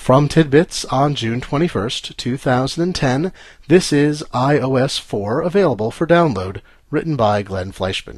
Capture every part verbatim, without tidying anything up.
From Tidbits on June twenty-first, two thousand ten, this is i O S four available for download, written by Glenn Fleischman.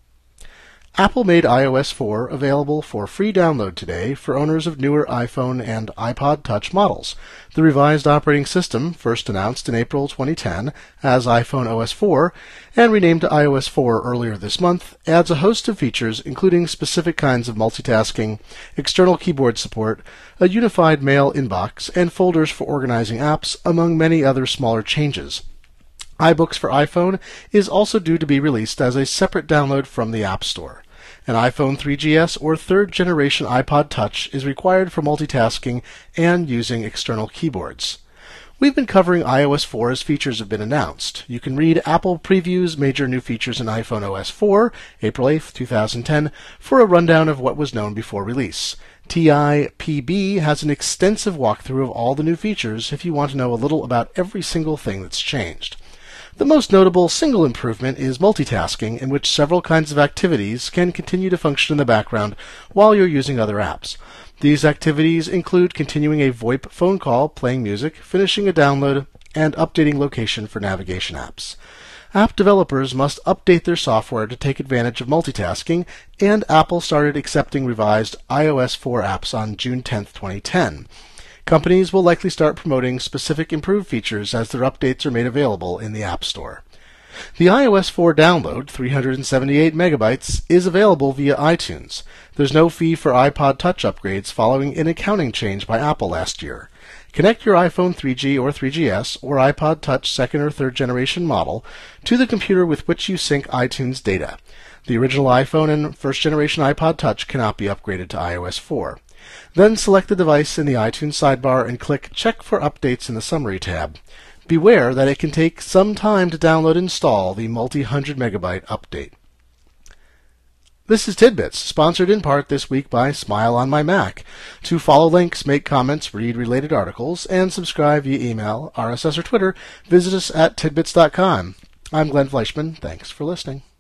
Apple made i O S four available for free download today for owners of newer iPhone and iPod Touch models. The revised operating system, first announced in April twenty ten as iPhone O S four and renamed to i O S four earlier this month, adds a host of features including specific kinds of multitasking, external keyboard support, a unified mail inbox, and folders for organizing apps, among many other smaller changes. iBooks for iPhone is also due to be released as a separate download from the App Store. An iPhone three G S or third generation iPod Touch is required for multitasking and using external keyboards. We've been covering i O S four as features have been announced. You can read Apple Previews Major New Features in iPhone O S four, April eighth, two thousand ten, for a rundown of what was known before release. T I P B has an extensive walkthrough of all the new features if you want to know a little about every single thing that's changed. The most notable single improvement is multitasking, in which several kinds of activities can continue to function in the background while you're using other apps. These activities include continuing a VoIP phone call, playing music, finishing a download, and updating location for navigation apps. App developers must update their software to take advantage of multitasking, and Apple started accepting revised i O S four apps on June tenth, twenty ten. Companies will likely start promoting specific improved features as their updates are made available in the App Store. The i O S four download, three hundred seventy-eight megabytes, is available via iTunes. There's no fee for iPod Touch upgrades following an accounting change by Apple last year. Connect your iPhone three G or three G S or iPod Touch second or third generation model to the computer with which you sync iTunes data. The original iPhone and first generation iPod Touch cannot be upgraded to i O S four. Then select the device in the iTunes sidebar and click Check for Updates in the Summary tab. Beware that it can take some time to download and install the multi-hundred megabyte update. This is Tidbits, sponsored in part this week by Smile on My Mac. To follow links, make comments, read related articles, and subscribe via email, R S S, or Twitter, visit us at tidbits dot com. I'm Glenn Fleischman. Thanks for listening.